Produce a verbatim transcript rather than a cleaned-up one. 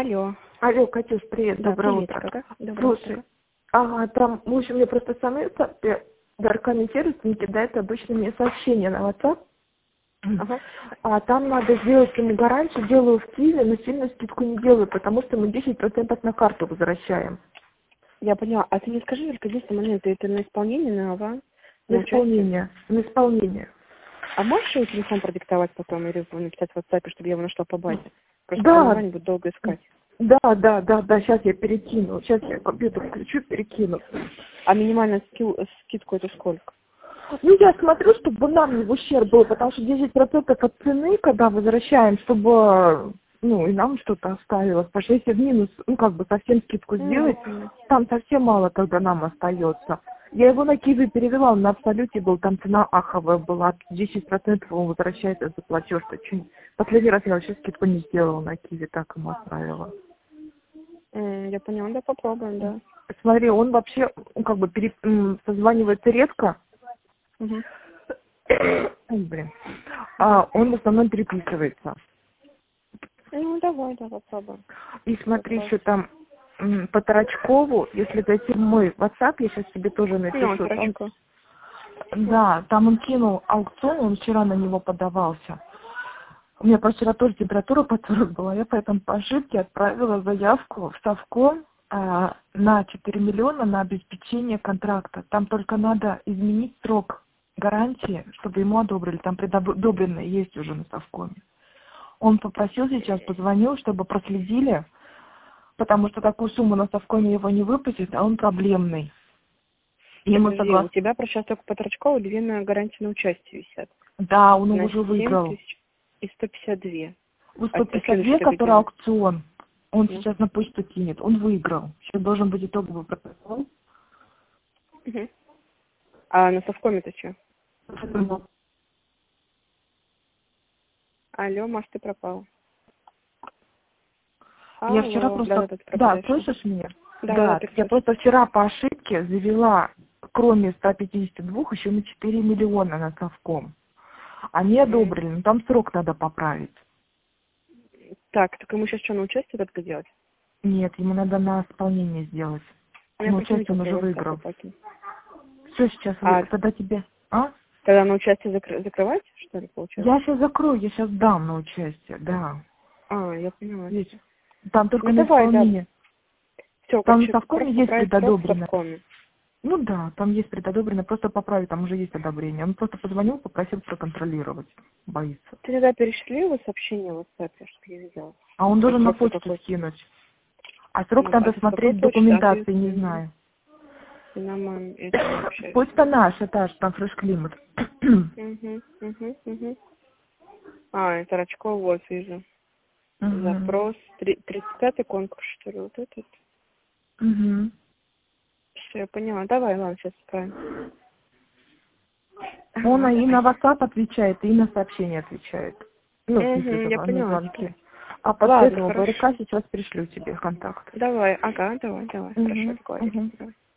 Алло. Алло, Катюш, привет, Да, доброе привет, утро. как? Доброе Слушай, утро. ага, там, в общем, мне просто самый Дарками сервис не кидает обычно мне сообщение на WhatsApp. Ага. А там надо сделать ему гарантию, делаю в Киеве, но сильно скидку не делаю, потому что мы десять процентов на карту возвращаем. Я поняла. А ты не скажи только единственный момент, это на исполнение, на ава? На На участие? исполнение. На исполнение. А можешь его телефон продиктовать потом или написать в WhatsApp, чтобы я его нашла по базе? Просто Да. онлайн будет долго искать. Да, да, да, да, сейчас я перекину. Сейчас я компьютер включу, перекину. А минимальная скил, скидку это сколько? Ну, я смотрю, чтобы нам не в ущерб был, потому что десять процентов от цены, когда возвращаем, чтобы, ну, и нам что-то оставилось. Потому что если в минус, ну, как бы совсем скидку сделать, Mm-hmm. там совсем мало тогда нам остается. Я его на Киви перевела, он на Абсолюте был, там цена аховая была, десять процентов он возвращается за платеж. Последний раз я вообще скидку не сделала на Киви, так ему отправила. Mm, я поняла, да, попробуем, да. Смотри, он вообще, ну, как бы, пере... созванивается редко. Угу. Ой, блин. А он в основном переписывается. Ну, давай, да, попробуем. И смотри, Вопрос. еще там м, по Тарачкову, если зайти в мой WhatsApp, я сейчас тебе тоже напишу. Ну, Там, Тарачков. да, там он кинул аукцион, он вчера на него подавался. У меня просто вчера тоже температура под сорок была, я поэтому по ошибке отправила заявку в Совком а, на четыре миллиона на обеспечение контракта. Там только надо изменить срок гарантии, чтобы ему одобрили. Там предодобренные есть уже на Совкоме. Он попросил сейчас, позвонил, чтобы проследили, потому что такую сумму на Совкоме его не выпустят, а он проблемный. И ему Подожди, согласны. у тебя про сейчас только по Тарачкову две на гарантии на участие висят. Да, он На уже выиграл. семь тысяч и сто пятьдесят два. У А, сто а пятьдесят следующий два, ты который где? аукцион, он Ну. сейчас на почту кинет. Он выиграл. Сейчас должен быть итоговый протокол. Угу. А на Совкоме-то что? Алло, Маш, ты пропала. Я Алло. вчера просто... Да, да, ты Да, пропадаешь. слышишь меня? Да, Да, да, так я прекрасно. просто вчера по ошибке завела, кроме ста пятидесяти двух, еще на четыре миллиона на Совком. Они одобрили, но там срок надо поправить. Так, так ему сейчас что, на участие только делать? Нет, ему надо на исполнение сделать. Я На просто не участие видела он уже твоего выиграл. стафа. Все, сейчас А вы... Тогда тебе... А? тогда на участие закры... закрывать, что ли, получается? Я сейчас закрою, я сейчас дам на участие, да. А, я поняла. Видишь? Там только Ну на давай, да. исполнение. Все, Там на короче, Совкоме просто есть поправить срок в предодобрено. Совкоме. Ну да, там есть предодобрено, просто поправить, там уже есть одобрение. Он просто позвонил, попросил проконтролировать. Боится. Ты тогда перешли его сообщение в WhatsApp, чтобы я видела. А он должен на Срок почту какой? скинуть. А срок Ну, надо а ты с какой смотреть в почты? А ты... документации, не знаю. Ты на моем этим общаешься. Почта наша, та же, там фреш-климат. Угу, угу, угу. А, это Рачков, вот вижу. Запрос. Три- тридцать пятый конкурс, что ли, вот этот. Угу. Все, я поняла. Давай, ладно, сейчас справим. Он Ага, и давай. на WhatsApp отвечает, и на сообщения отвечает. Ну, в смысле, Угу, я на поняла. звонки. А после Ладно, этого хорошо. БРК сейчас пришлю тебе контакт. Давай, ага, давай, давай. Хорошо, Угу, договорились. угу. Давай.